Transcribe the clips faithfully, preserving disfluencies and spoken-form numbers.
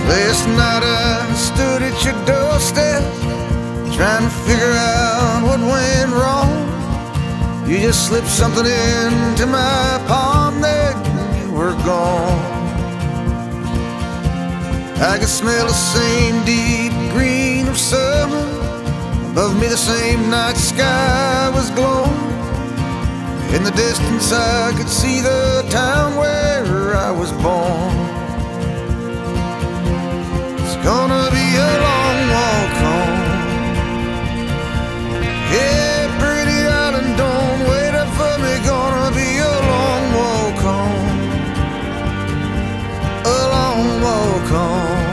Last night I stood at your doorstep, trying to figure out what went wrong. You just slipped something into my palm, then you were gone. I could smell the same deep green of summer. Above me the same night sky was glowing. In the distance I could see the town where I was born. It's gonna be a long walk home. Yeah, pretty darling, don't wait up for me. Gonna be a long walk home. A long walk home.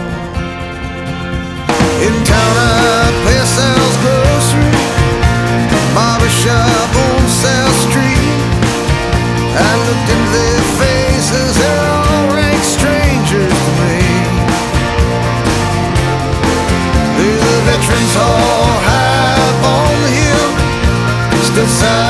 In town I passed Sal's grocery, barbershop on South Street. I looked into their faces, they're all rank strangers to me. There's a veterans hall high up on the hill, stood side